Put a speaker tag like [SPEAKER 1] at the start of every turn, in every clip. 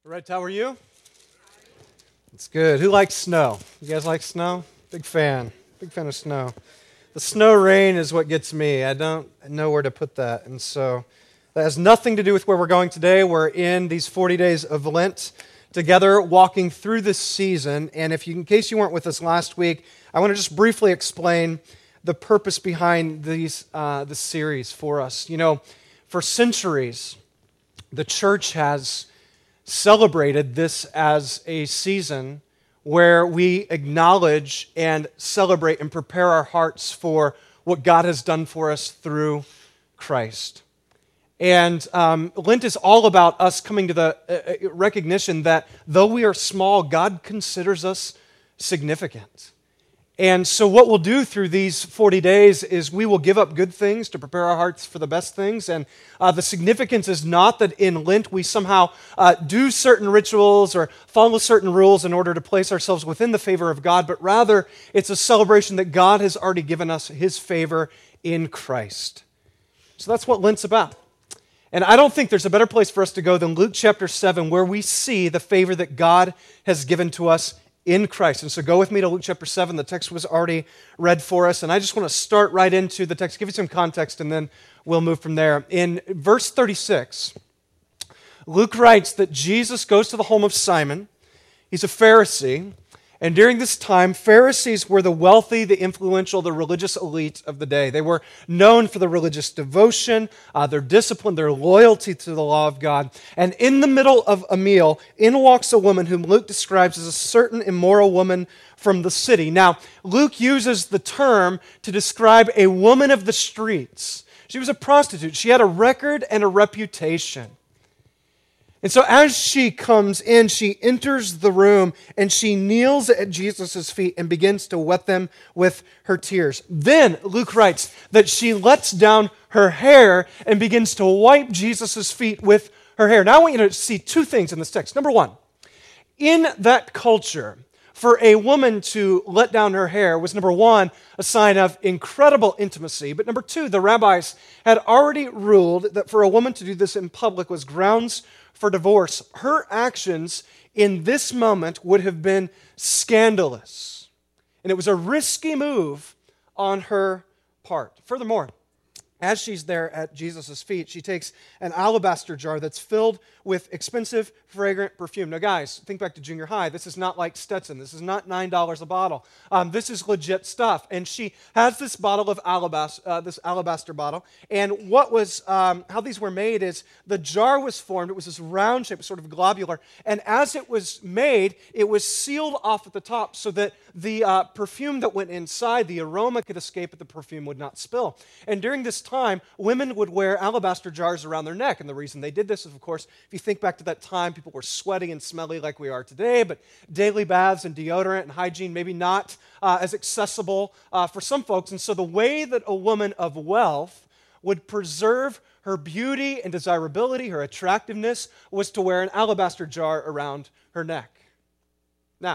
[SPEAKER 1] Red, how are you? It's good. Who likes snow? You guys like snow? Big fan. Big fan of snow. The snow rain is what gets me. I don't know where to put that. And so that has nothing to do with where we're going today. We're in these 40 days of Lent together, walking through this season. And in case you weren't with us last week, I want to just briefly explain the purpose behind this series for us. You know, for centuries, the church has celebrated this as a season where we acknowledge and celebrate and prepare our hearts for what God has done for us through Christ. And Lent is all about us coming to the recognition that though we are small, God considers us significant. And so what we'll do through these 40 days is we will give up good things to prepare our hearts for the best things. And the significance is not that in Lent we somehow do certain rituals or follow certain rules in order to place ourselves within the favor of God, but rather it's a celebration that God has already given us His favor in Christ. So that's what Lent's about. And I don't think there's a better place for us to go than Luke chapter 7, where we see the favor that God has given to us in Christ. And so go with me to Luke chapter 7. The text was already read for us, and I just want to start right into the text, give you some context, and then we'll move from there. In verse 36, Luke writes that Jesus goes to the home of Simon. He's a Pharisee, and during this time, Pharisees were the wealthy, the influential, the religious elite of the day. They were known for their religious devotion, their discipline, their loyalty to the law of God. And in the middle of a meal, in walks a woman whom Luke describes as a certain immoral woman from the city. Now, Luke uses the term to describe a woman of the streets. She was a prostitute. She had a record and a reputation. And so as she comes in, she enters the room and she kneels at Jesus' feet and begins to wet them with her tears. Then Luke writes that she lets down her hair and begins to wipe Jesus' feet with her hair. Now I want you to see two things in this text. Number one, in that culture, for a woman to let down her hair was, number one, a sign of incredible intimacy. But number two, the rabbis had already ruled that for a woman to do this in public was grounds for divorce. Her actions in this moment would have been scandalous. And it was a risky move on her part. Furthermore, as she's there at Jesus' feet, she takes an alabaster jar that's filled with expensive, fragrant perfume. Now, guys, think back to junior high. This is not like Stetson. This is not $9 a bottle. This is legit stuff. And she has this bottle of this alabaster bottle. And how these were made is the jar was formed. It was this round shape, sort of globular. And as it was made, it was sealed off at the top so that the perfume that went inside, the aroma could escape, but the perfume would not spill. And during this time, women would wear alabaster jars around their neck. And the reason they did this is, of course, if you think back to that time, people were sweaty and smelly like we are today, but daily baths and deodorant and hygiene maybe not as accessible for some folks. And so the way that a woman of wealth would preserve her beauty and desirability, her attractiveness, was to wear an alabaster jar around her neck. Now,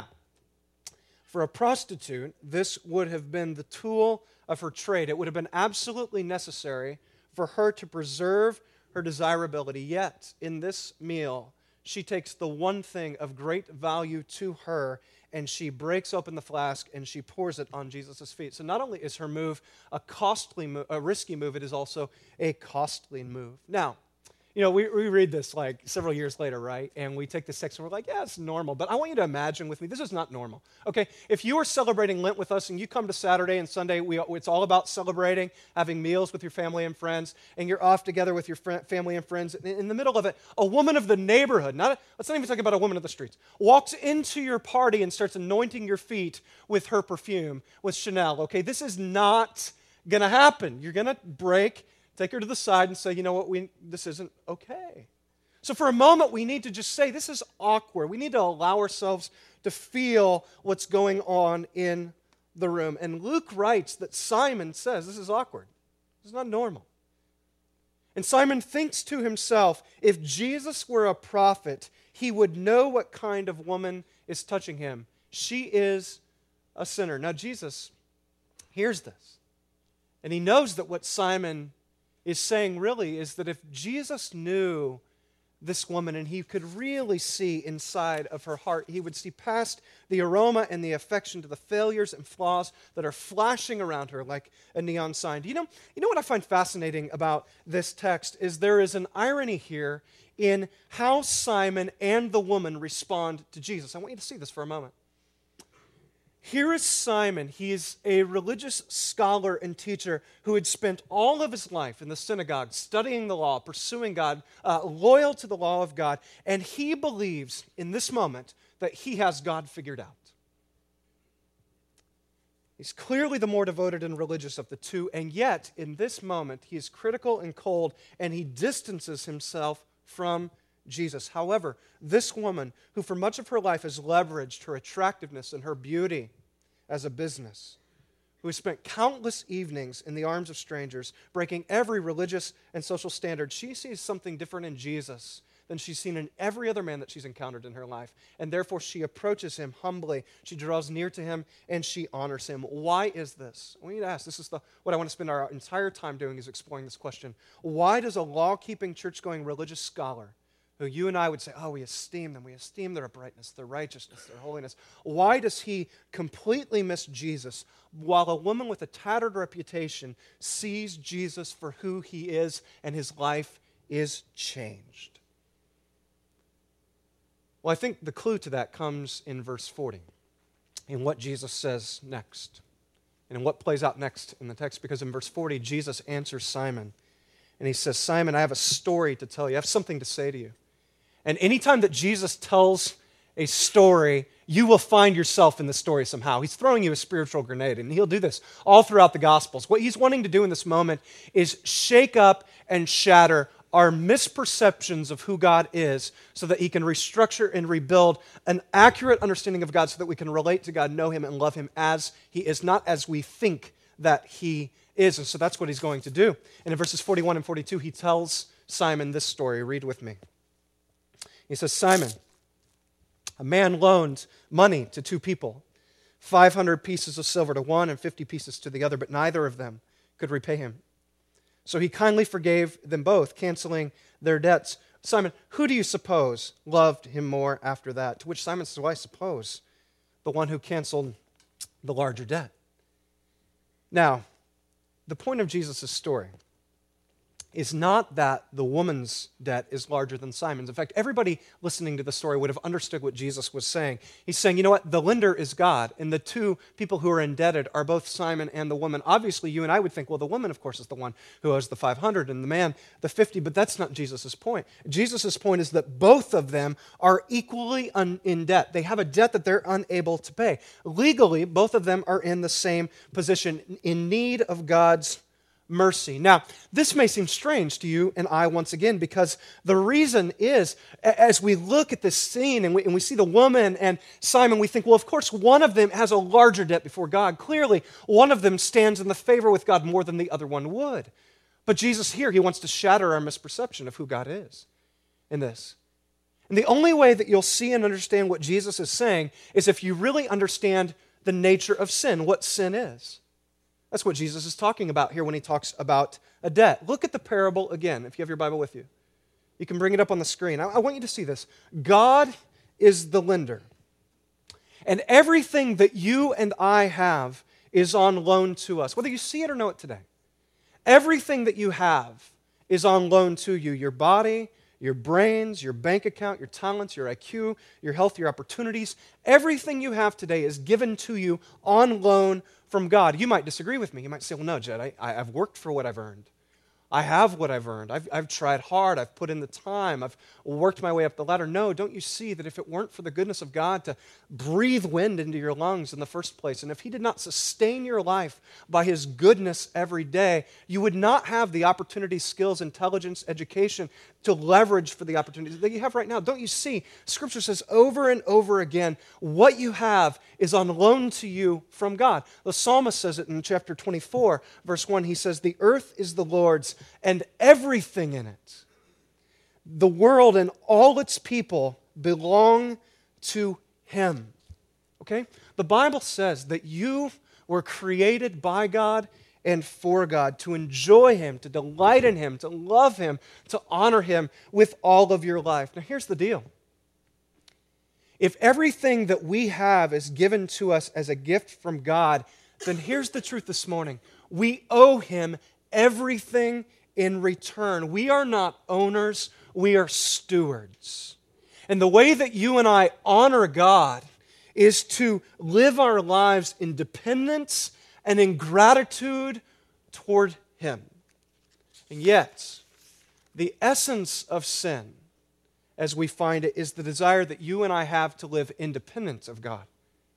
[SPEAKER 1] for a prostitute, this would have been the tool of her trade. It would have been absolutely necessary for her to preserve her desirability. Yet, in this meal, she takes the one thing of great value to her, and she breaks open the flask and she pours it on Jesus' feet. So not only is her move a risky move, it is also a costly move. Now, you know, we read this like several years later, right? And we take this text and we're like, yeah, it's normal. But I want you to imagine with me, this is not normal, okay? If you are celebrating Lent with us and you come to Saturday and Sunday, it's all about celebrating, having meals with your family and friends, and you're off together with your family and friends. In the middle of it, a woman of the neighborhood, let's not even talk about a woman of the streets, walks into your party and starts anointing your feet with her perfume, with Chanel, okay? This is not going to happen. You're going to take her to the side and say, you know what, this isn't okay. So for a moment, we need to just say, this is awkward. We need to allow ourselves to feel what's going on in the room. And Luke writes that Simon says, this is awkward. This is not normal. And Simon thinks to himself, if Jesus were a prophet, he would know what kind of woman is touching him. She is a sinner. Now, Jesus hears this. And he knows that what Simon is saying really is that if Jesus knew this woman, and he could really see inside of her heart. He would see past the aroma and the affection to the failures and flaws that are flashing around her like a neon sign. You know what I find fascinating about this text is there is an irony here in how Simon and the woman respond to Jesus. I want you to see this for a moment. Here is Simon. He is a religious scholar and teacher who had spent all of his life in the synagogue studying the law, pursuing God, loyal to the law of God, and he believes in this moment that he has God figured out. He's clearly the more devoted and religious of the two, and yet in this moment he is critical and cold, and he distances himself from Jesus. However, this woman, who for much of her life has leveraged her attractiveness and her beauty as a business, who has spent countless evenings in the arms of strangers, breaking every religious and social standard, she sees something different in Jesus than she's seen in every other man that she's encountered in her life. And therefore, she approaches him humbly. She draws near to him, and she honors him. Why is this? I want you to ask. This is what I want to spend our entire time doing, is exploring this question. Why does a law-keeping, church-going religious scholar, who you and I would say, oh, we esteem them, we esteem their uprightness, their righteousness, their holiness, why does he completely miss Jesus while a woman with a tattered reputation sees Jesus for who he is and his life is changed? Well, I think the clue to that comes in verse 40, in what Jesus says next, and in what plays out next in the text, because in verse 40, Jesus answers Simon, and he says, Simon, I have a story to tell you. I have something to say to you. And anytime that Jesus tells a story, you will find yourself in the story somehow. He's throwing you a spiritual grenade, and he'll do this all throughout the Gospels. What he's wanting to do in this moment is shake up and shatter our misperceptions of who God is so that he can restructure and rebuild an accurate understanding of God so that we can relate to God, know him, and love him as he is, not as we think that he is. And so that's what he's going to do. And in verses 41 and 42, he tells Simon this story. Read with me. He says, Simon, a man loaned money to two people, 500 pieces of silver to one and 50 pieces to the other, but neither of them could repay him. So he kindly forgave them both, canceling their debts. Simon, who do you suppose loved him more after that? To which Simon says, well, I suppose the one who canceled the larger debt. Now, the point of Jesus' story is not that the woman's debt is larger than Simon's. In fact, everybody listening to the story would have understood what Jesus was saying. He's saying, you know what, the lender is God, and the two people who are indebted are both Simon and the woman. Obviously, you and I would think, well, the woman, of course, is the one who owes the 500, and the man, the 50, but that's not Jesus' point. Jesus' point is that both of them are equally in debt. They have a debt that they're unable to pay. Legally, both of them are in the same position, in need of God's mercy. Now, this may seem strange to you and I once again, because the reason is, as we look at this scene and we see the woman and Simon, we think, well, of course, one of them has a larger debt before God. Clearly, one of them stands in the favor with God more than the other one would. But Jesus here, he wants to shatter our misperception of who God is in this. And the only way that you'll see and understand what Jesus is saying is if you really understand the nature of sin, what sin is. That's what Jesus is talking about here when he talks about a debt. Look at the parable again, if you have your Bible with you. You can bring it up on the screen. I want you to see this. God is the lender. And everything that you and I have is on loan to us, whether you see it or know it today. Everything that you have is on loan to you. Your body, your brains, your bank account, your talents, your IQ, your health, your opportunities. Everything you have today is given to you on loan from God. You might disagree with me. You might say, well, no, Jed, I've worked for what I've earned. I have what I've earned. I've tried hard. I've put in the time. I've worked my way up the ladder. No, don't you see that if it weren't for the goodness of God to breathe wind into your lungs in the first place, and if he did not sustain your life by his goodness every day, you would not have the opportunities, skills, intelligence, education to leverage for the opportunities that you have right now. Don't you see? Scripture says over and over again, what you have is on loan to you from God. The psalmist says it in chapter 24, verse 1. He says, the earth is the Lord's and everything in it. The world and all its people belong to him. Okay? The Bible says that you were created by God and for God, to enjoy Him, to delight in Him, to love Him, to honor Him with all of your life. Now, here's the deal. If everything that we have is given to us as a gift from God, then here's the truth this morning. We owe Him everything in return. We are not owners, we are stewards. And the way that you and I honor God is to live our lives in dependence and in gratitude toward Him. And yet, the essence of sin, as we find it, is the desire that you and I have to live independent of God.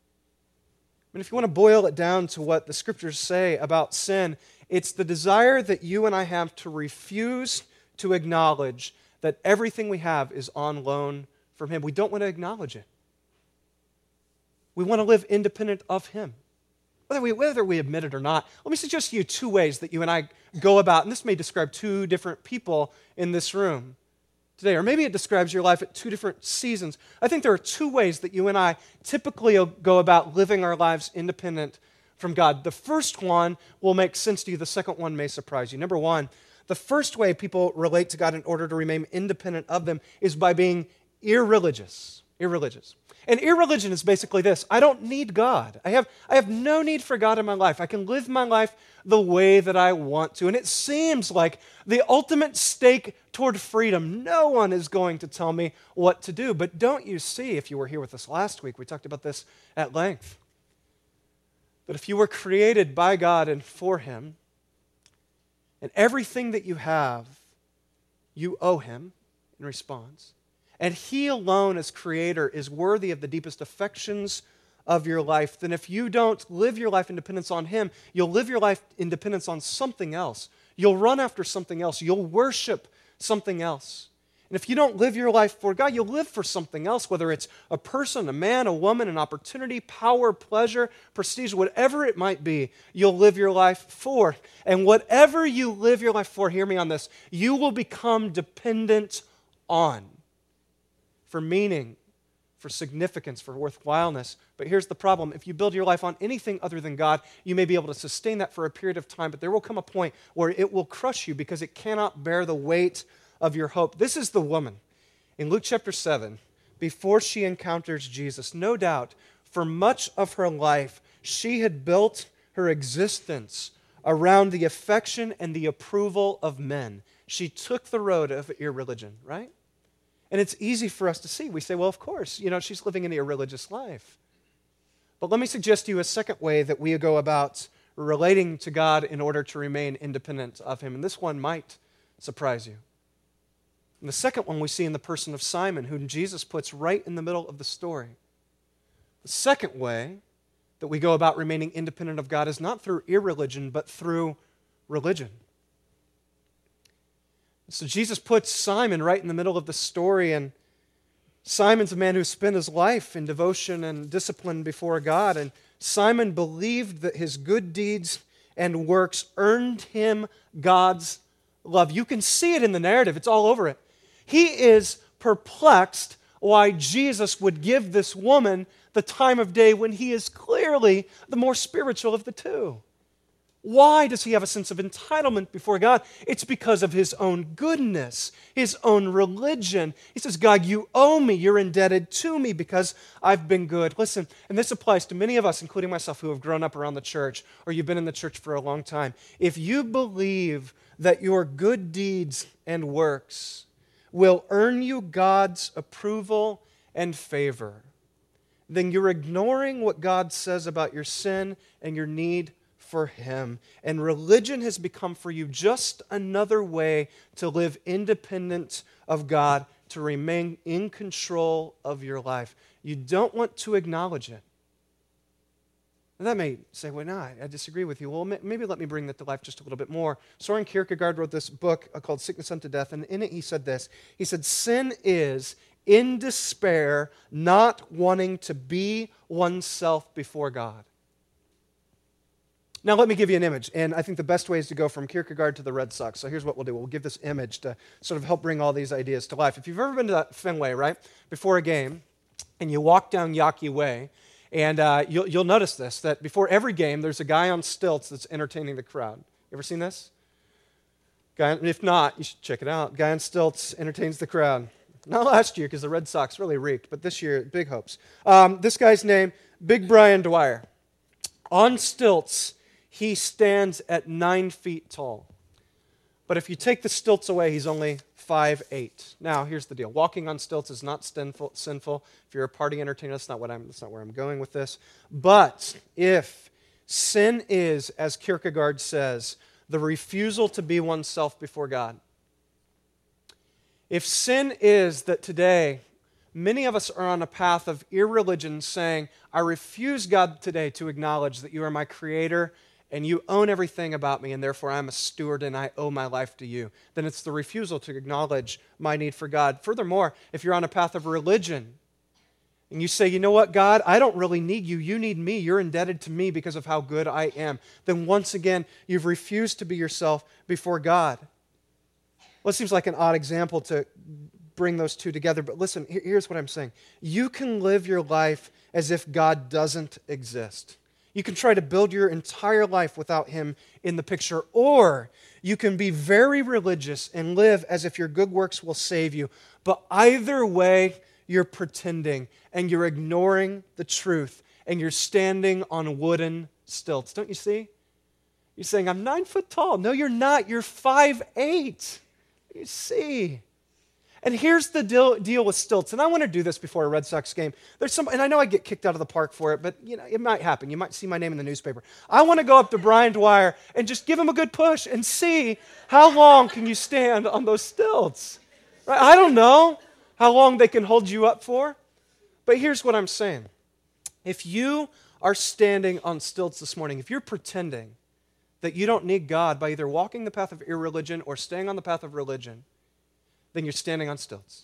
[SPEAKER 1] I mean, if you want to boil it down to what the Scriptures say about sin, it's the desire that you and I have to refuse to acknowledge that everything we have is on loan from Him. We don't want to acknowledge it. We want to live independent of Him, whether we admit it or not. Let me suggest to you two ways that you and I go about, and this may describe two different people in this room today, or maybe it describes your life at two different seasons. I think there are two ways that you and I typically go about living our lives independent from God. The first one will make sense to you. The second one may surprise you. Number one, the first way people relate to God in order to remain independent of them is by being irreligious. Irreligious. And irreligion is basically this: I don't need God. I have no need for God in my life. I can live my life the way that I want to. And it seems like the ultimate stake toward freedom. No one is going to tell me what to do. But don't you see, if you were here with us last week, we talked about this at length, that if you were created by God and for Him, and everything that you have, you owe Him in response, and He alone as Creator is worthy of the deepest affections of your life, then if you don't live your life in dependence on Him, you'll live your life in dependence on something else. You'll run after something else. You'll worship something else. And if you don't live your life for God, you'll live for something else, whether it's a person, a man, a woman, an opportunity, power, pleasure, prestige, whatever it might be, you'll live your life for. And whatever you live your life for, hear me on this, you will become dependent on. For meaning, for significance, for worthwhileness. But here's the problem. If you build your life on anything other than God, you may be able to sustain that for a period of time, but there will come a point where it will crush you because it cannot bear the weight of your hope. This is the woman in Luke chapter 7, before she encounters Jesus. No doubt, for much of her life, she had built her existence around the affection and the approval of men. She took the road of irreligion, right? And it's easy for us to see. We say, well, of course, she's living an irreligious life. But let me suggest to you a second way that we go about relating to God in order to remain independent of Him. And this one might surprise you. And the second one we see in the person of Simon, whom Jesus puts right in the middle of the story. The second way that we go about remaining independent of God is not through irreligion, but through religion. So Jesus puts Simon right in the middle of the story, and Simon's a man who spent his life in devotion and discipline before God, and Simon believed that his good deeds and works earned him God's love. You can see it in the narrative. It's all over it. He is perplexed why Jesus would give this woman the time of day when he is clearly the more spiritual of the two. Why does he have a sense of entitlement before God? It's because of his own goodness, his own religion. He says, God, you owe me. You're indebted to me because I've been good. Listen, and this applies to many of us, including myself, who have grown up around the church, or you've been in the church for a long time. If you believe that your good deeds and works will earn you God's approval and favor, then you're ignoring what God says about your sin and your need for Him. And religion has become for you just another way to live independent of God, to remain in control of your life. You don't want to acknowledge it. And that may say, well, no, I disagree with you. Well, maybe let me bring that to life just a little bit more. Soren Kierkegaard wrote this book called Sickness Unto Death, and in it he said this. He said, sin is in despair, not wanting to be oneself before God. Now, let me give you an image, and I think the best way is to go from Kierkegaard to the Red Sox. So here's what we'll do. We'll give this image to sort of help bring all these ideas to life. If you've ever been to Fenway, right, before a game, and you walk down Yawkey Way, And you'll notice this, that before every game, there's a guy on stilts that's entertaining the crowd. You ever seen this? If not, you should check it out. Guy on stilts entertains the crowd. Not last year, because the Red Sox really reeked, but this year, big hopes. This guy's name, Big Brian Dwyer. On stilts, he stands at 9 feet tall. But if you take the stilts away, he's only 5'8". Now, here's the deal. Walking on stilts is not sinful. If you're a party entertainer, that's not where I'm going with this. But if sin is, as Kierkegaard says, the refusal to be oneself before God, if sin is that today many of us are on a path of irreligion saying, I refuse, God, today to acknowledge that you are my creator and you own everything about me and therefore I'm a steward and I owe my life to you, then it's the refusal to acknowledge my need for God. Furthermore, if you're on a path of religion and you say, you know what, God, I don't really need you. You need me. You're indebted to me because of how good I am. Then once again, you've refused to be yourself before God. Well, it seems like an odd example to bring those two together, but listen, here's what I'm saying. You can live your life as if God doesn't exist. You can try to build your entire life without Him in the picture, or you can be very religious and live as if your good works will save you. But either way, you're pretending and you're ignoring the truth and you're standing on wooden stilts. Don't you see? You're saying, I'm 9 foot tall. No, you're not. You're 5'8". You see? And here's the deal with stilts, and I want to do this before a Red Sox game. And I know I get kicked out of the park for it, but it might happen. You might see my name in the newspaper. I want to go up to Brian Dwyer and just give him a good push and see how long can you stand on those stilts. Right? I don't know how long they can hold you up for, but here's what I'm saying. If you are standing on stilts this morning, if you're pretending that you don't need God by either walking the path of irreligion or staying on the path of religion, then you're standing on stilts.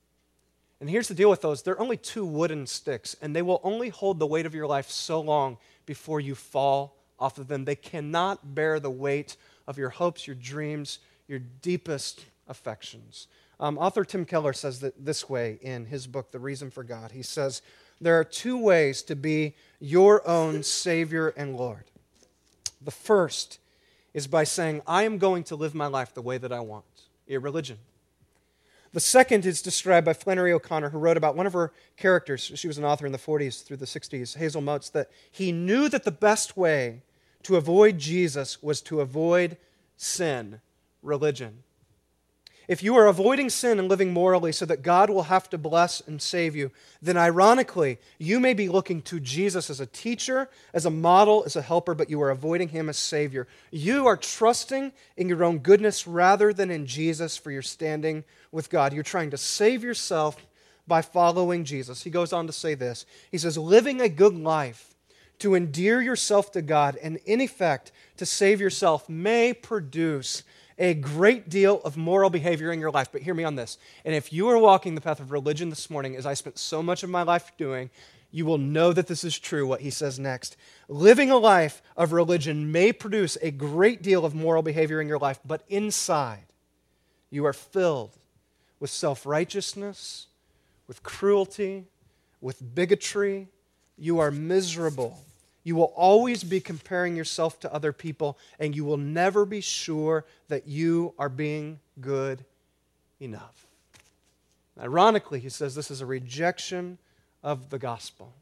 [SPEAKER 1] And here's the deal with those. They're only 2 wooden sticks, and they will only hold the weight of your life so long before you fall off of them. They cannot bear the weight of your hopes, your dreams, your deepest affections. Author Tim Keller says that this way in his book, The Reason for God. He says, there are 2 ways to be your own Savior and Lord. The first is by saying, I am going to live my life the way that I want, irreligion. The second is described by Flannery O'Connor, who wrote about one of her characters. She was an author in the 40s through the 60s, Hazel Motes, that he knew that the best way to avoid Jesus was to avoid sin, religion. If you are avoiding sin and living morally so that God will have to bless and save you, then ironically, you may be looking to Jesus as a teacher, as a model, as a helper, but you are avoiding Him as Savior. You are trusting in your own goodness rather than in Jesus for your standing with God. You're trying to save yourself by following Jesus. He goes on to say this. He says, living a good life to endear yourself to God and in effect to save yourself may produce a great deal of moral behavior in your life. But hear me on this. And if you are walking the path of religion this morning, as I spent so much of my life doing, you will know that this is true, what he says next. Living a life of religion may produce a great deal of moral behavior in your life, but inside you are filled with self-righteousness, with cruelty, with bigotry. You are miserable. You will always be comparing yourself to other people, and you will never be sure that you are being good enough. Ironically, he says this is a rejection of the gospel.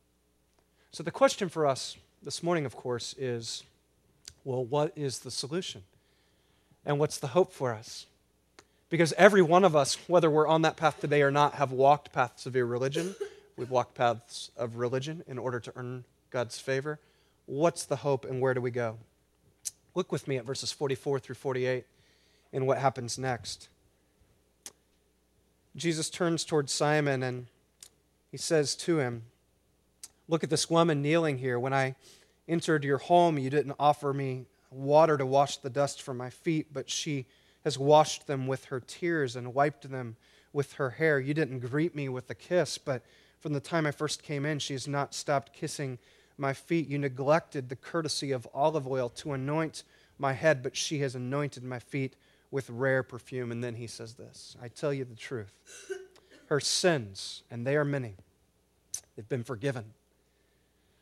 [SPEAKER 1] So the question for us this morning, of course, is, well, what is the solution? And what's the hope for us? Because every one of us, whether we're on that path today or not, have walked paths of irreligion. We've walked paths of religion in order to earn God's favor. What's the hope and where do we go? Look with me at verses 44 through 48 and what happens next. Jesus turns towards Simon and he says to him, look at this woman kneeling here. When I entered your home, you didn't offer me water to wash the dust from my feet, but she has washed them with her tears and wiped them with her hair. You didn't greet me with a kiss, but from the time I first came in, she has not stopped kissing my feet. You neglected the courtesy of olive oil to anoint my head, but she has anointed my feet with rare perfume. And then he says this, I tell you the truth. Her sins, and they are many, they've been forgiven.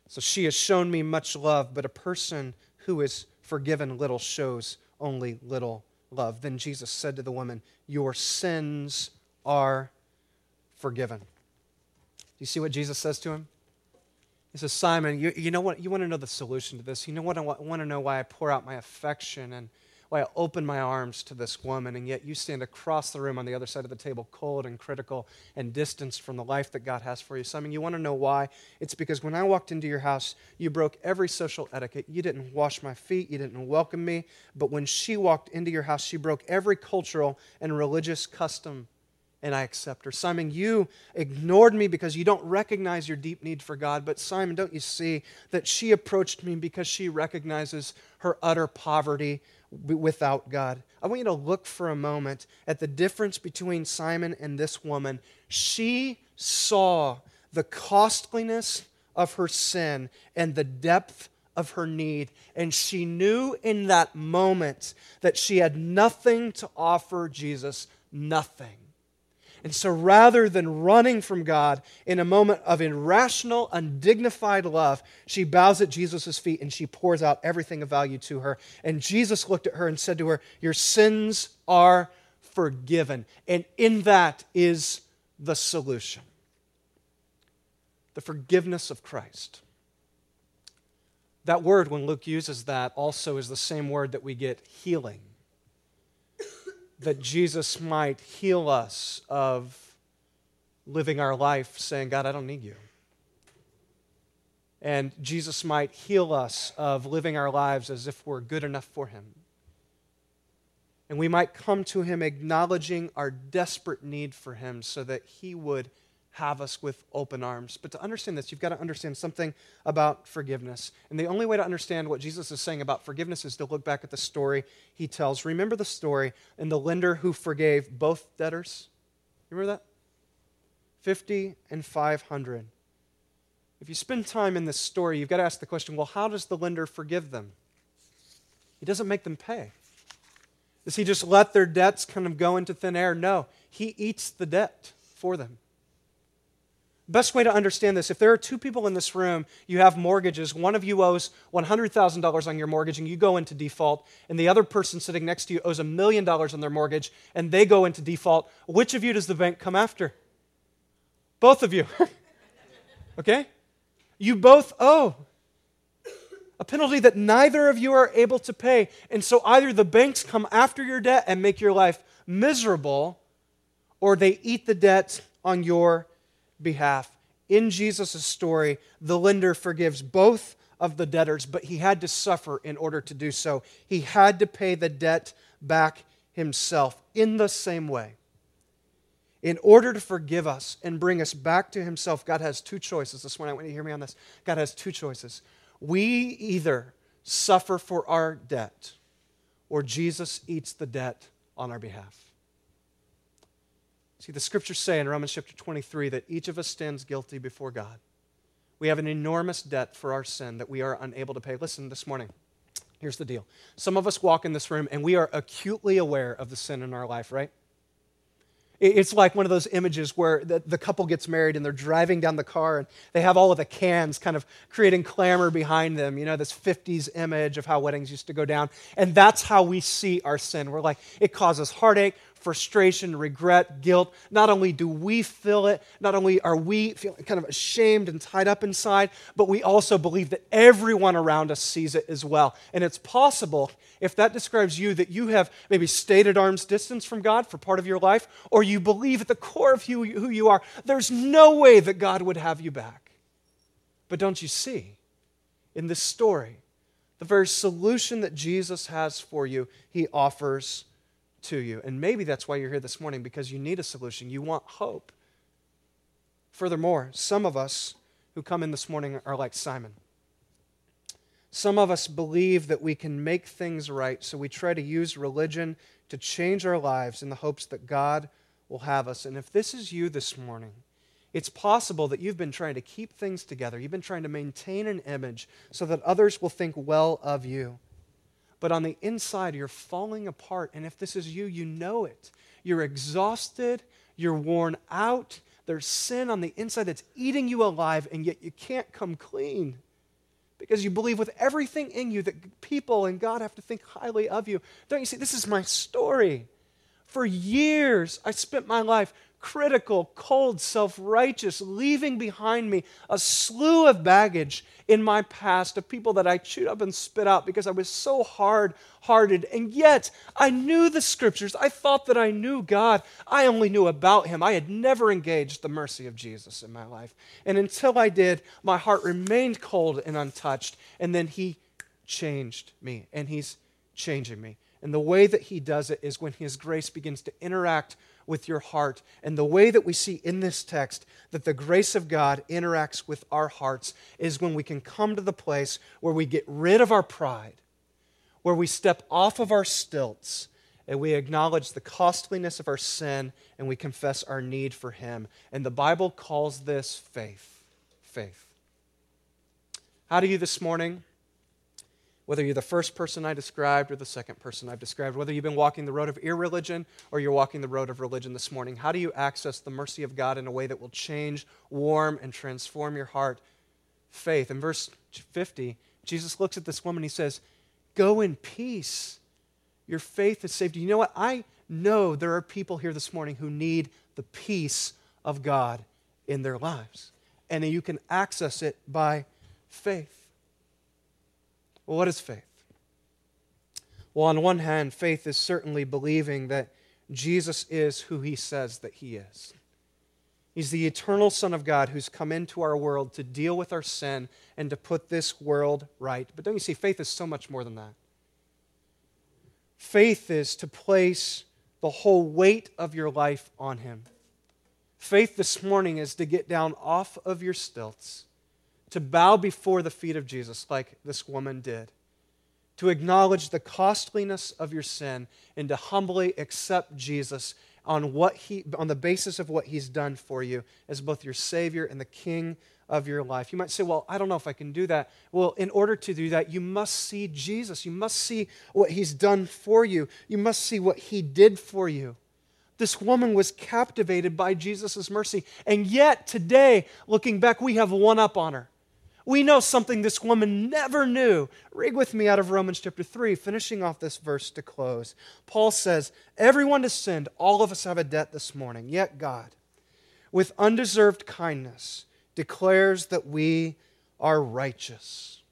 [SPEAKER 1] So she has shown me much love, but a person who is forgiven little shows only little love. Then Jesus said to the woman, your sins are forgiven. Do you see what Jesus says to him? He says, Simon, you know what? You want to know the solution to this? You know what? I want to know why I pour out my affection and why I open my arms to this woman, and yet you stand across the room on the other side of the table, cold and critical and distanced from the life that God has for you. Simon, you want to know why? It's because when I walked into your house, you broke every social etiquette. You didn't wash my feet. You didn't welcome me. But when she walked into your house, she broke every cultural and religious custom, and I accept her. Simon, you ignored me because you don't recognize your deep need for God. But Simon, don't you see that she approached me because she recognizes her utter poverty without God? I want you to look for a moment at the difference between Simon and this woman. She saw the costliness of her sin and the depth of her need, and she knew in that moment that she had nothing to offer Jesus, nothing. And so rather than running from God in a moment of irrational, undignified love, she bows at Jesus' feet and she pours out everything of value to her. And Jesus looked at her and said to her, your sins are forgiven. And in that is the solution. The forgiveness of Christ. That word, when Luke uses that, also is the same word that we get healing. That Jesus might heal us of living our life saying, God, I don't need you. And Jesus might heal us of living our lives as if we're good enough for Him. And we might come to Him acknowledging our desperate need for Him so that He would have us with open arms. But to understand this, you've got to understand something about forgiveness. And the only way to understand what Jesus is saying about forgiveness is to look back at the story He tells. Remember the story and the lender who forgave both debtors? Remember that? 50 and 500. If you spend time in this story, you've got to ask the question, well, how does the lender forgive them? He doesn't make them pay. Does He just let their debts kind of go into thin air? No. He eats the debt for them. Best way to understand this, if there are two people in this room, you have mortgages, one of you owes $100,000 on your mortgage and you go into default, and the other person sitting next to you owes $1 million on their mortgage and they go into default, which of you does the bank come after? Both of you. Okay? You both owe a penalty that neither of you are able to pay. And so either the banks come after your debt and make your life miserable, or they eat the debt on your behalf. In Jesus' story, the lender forgives both of the debtors, but he had to suffer in order to do so. He had to pay the debt back himself. In the same way, in order to forgive us and bring us back to Himself, God has two choices. This morning, I want you to hear me on this. God has two choices. We either suffer for our debt, or Jesus eats the debt on our behalf. See, the Scriptures say in Romans chapter 23 that each of us stands guilty before God. We have an enormous debt for our sin that we are unable to pay. Listen, this morning, here's the deal. Some of us walk in this room and we are acutely aware of the sin in our life, right? It's like one of those images where the couple gets married and they're driving down the car and they have all of the cans kind of creating clamor behind them, you know, this 50s image of how weddings used to go down. And that's how we see our sin. We're like, it causes heartache, frustration, regret, guilt. Not only do we feel it, not only are we feeling kind of ashamed and tied up inside, but we also believe that everyone around us sees it as well. And it's possible, if that describes you, that you have maybe stayed at arm's distance from God for part of your life, or you believe at the core of who you are, there's no way that God would have you back. But don't you see, in this story, the very solution that Jesus has for you, He offers to you. And maybe that's why you're here this morning, because you need a solution. You want hope. Furthermore, some of us who come in this morning are like Simon. Some of us believe that we can make things right, so we try to use religion to change our lives in the hopes that God will have us. And if this is you this morning, it's possible that you've been trying to keep things together. You've been trying to maintain an image so that others will think well of you. But on the inside, you're falling apart. And if this is you, you know it. You're exhausted. You're worn out. There's sin on the inside that's eating you alive, and yet you can't come clean. because you believe with everything in you that people and God have to think highly of you. Don't you see, this is my story. For years, I spent my life critical, cold, self-righteous, leaving behind me a slew of baggage in my past of people that I chewed up and spit out because I was so hard-hearted. And yet, I knew the Scriptures. I thought that I knew God. I only knew about Him. I had never engaged the mercy of Jesus in my life. And until I did, my heart remained cold and untouched. And then He changed me, and He's changing me. And the way that He does it is when His grace begins to interact with your heart. And the way that we see in this text that the grace of God interacts with our hearts is when we can come to the place where we get rid of our pride, where we step off of our stilts, and we acknowledge the costliness of our sin, and we confess our need for Him. And the Bible calls this faith. Faith. How do you this morning? Whether you're the first person I described or the second person I've described, whether you've been walking the road of irreligion or you're walking the road of religion this morning, how do you access the mercy of God in a way that will change, warm, and transform your heart? Faith. In verse 50, Jesus looks at this woman, He says, "Go in peace. Your faith has saved you." You know what? I know there are people here this morning who need the peace of God in their lives. And you can access it by faith. Well, what is faith? Well, on one hand, faith is certainly believing that Jesus is who He says that He is. He's the eternal Son of God who's come into our world to deal with our sin and to put this world right. But don't you see, faith is so much more than that. Faith is to place the whole weight of your life on Him. Faith this morning is to get down off of your stilts, to bow before the feet of Jesus like this woman did, to acknowledge the costliness of your sin and to humbly accept Jesus on the basis of what He's done for you as both your Savior and the King of your life. You might say, well, I don't know if I can do that. Well, in order to do that, you must see Jesus. You must see what He's done for you. You must see what He did for you. This woman was captivated by Jesus' mercy. And yet, today, looking back, we have one up on her. We know something this woman never knew. Read with me out of Romans chapter 3, finishing off this verse to close. Paul says, "Everyone has sinned. All of us have a debt this morning. Yet God, with undeserved kindness, declares that we are righteous.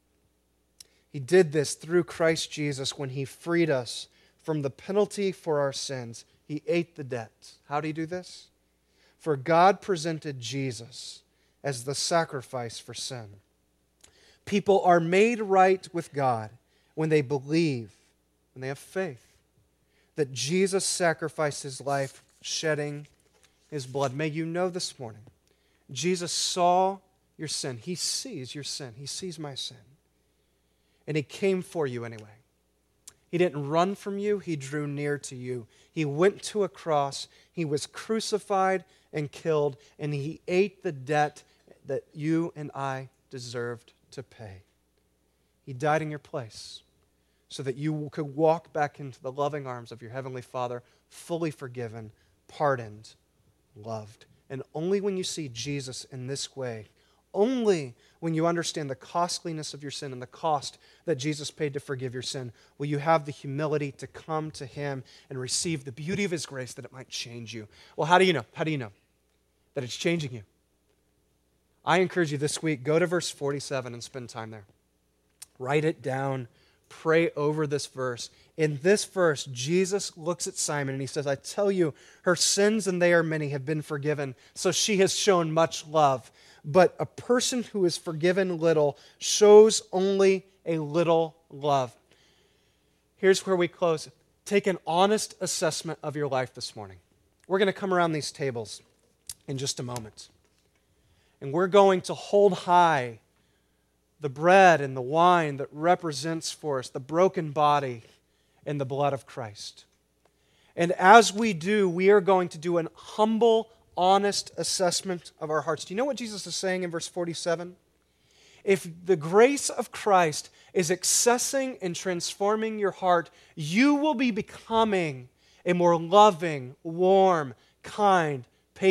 [SPEAKER 1] He did this through Christ Jesus when He freed us from the penalty for our sins. He ate the debt." How did He do this? "For God presented Jesus as the sacrifice for sin." People are made right with God when they believe, when they have faith, that Jesus sacrificed His life, shedding His blood. May you know this morning, Jesus saw your sin. He sees your sin. He sees my sin. And He came for you anyway. He didn't run from you. He drew near to you. He went to a cross. He was crucified and killed, and He ate the debt that you and I deserved to pay. He died in your place so that you could walk back into the loving arms of your Heavenly Father, fully forgiven, pardoned, loved. And only when you see Jesus in this way, only when you understand the costliness of your sin and the cost that Jesus paid to forgive your sin, will you have the humility to come to Him and receive the beauty of His grace that it might change you. Well, how do you know? How do you know that it's changing you? I encourage you this week, go to verse 47 and spend time there. Write it down. Pray over this verse. In this verse, Jesus looks at Simon and He says, "I tell you, her sins, and they are many, have been forgiven, so she has shown much love. But a person who is forgiven little shows only a little love." Here's where we close. Take an honest assessment of your life this morning. We're going to come around these tables in just a moment. And we're going to hold high the bread and the wine that represents for us the broken body and the blood of Christ. And as we do, we are going to do an humble, honest assessment of our hearts. Do you know what Jesus is saying in verse 47? If the grace of Christ is accessing and transforming your heart, you will be becoming a more loving, warm, kind,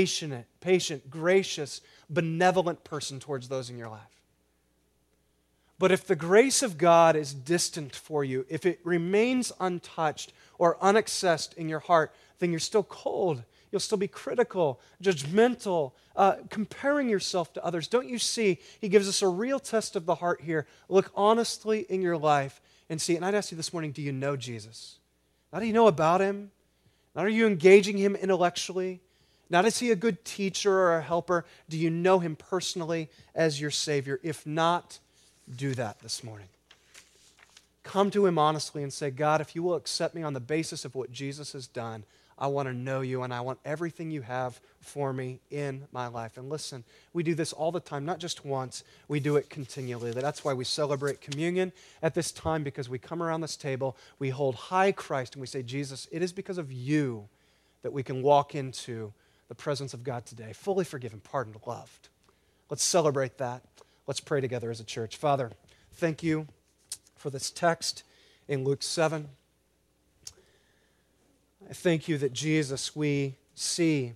[SPEAKER 1] patient, gracious, benevolent person towards those in your life. But if the grace of God is distant for you, if it remains untouched or unaccessed in your heart, then you're still cold. You'll still be critical, judgmental, comparing yourself to others. Don't you see? He gives us a real test of the heart here. Look honestly in your life and see. And I'd ask you this morning, do you know Jesus? Not do you know about him? Not are you engaging him intellectually? Not is he a good teacher or a helper? Do you know him personally as your Savior? If not, do that this morning. Come to him honestly and say, God, if you will accept me on the basis of what Jesus has done, I want to know you and I want everything you have for me in my life. And listen, we do this all the time, not just once. We do it continually. That's why we celebrate communion at this time, because we come around this table, we hold high Christ, and we say, Jesus, it is because of you that we can walk into the presence of God today, fully forgiven, pardoned, loved. Let's celebrate that. Let's pray together as a church. Father, thank you for this text in Luke 7. I thank you that, Jesus, we see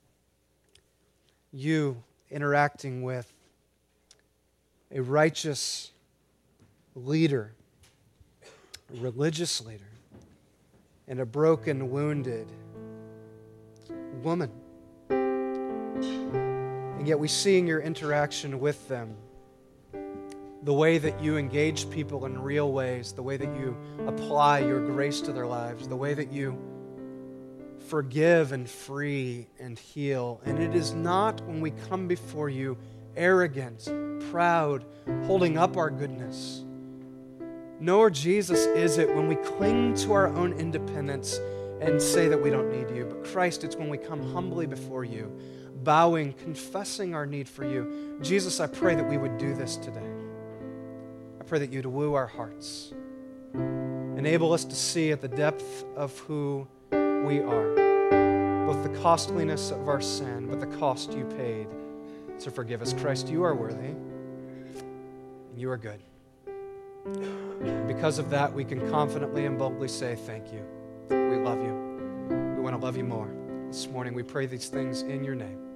[SPEAKER 1] you interacting with a righteous leader, a religious leader, and a broken, wounded woman. And yet we see in your interaction with them the way that you engage people in real ways, the way that you apply your grace to their lives, the way that you forgive and free and heal. And it is not when we come before you arrogant, proud, holding up our goodness. Nor, Jesus, is it when we cling to our own independence and say that we don't need you. But Christ, it's when we come humbly before you, bowing, confessing our need for you. Jesus, I pray that we would do this today. I pray that you'd woo our hearts. Enable us to see at the depth of who we are, both the costliness of our sin, but the cost you paid to forgive us. Christ, you are worthy, and you are good. And because of that, we can confidently and boldly say thank you. We love you. We want to love you more. This morning, we pray these things in your name.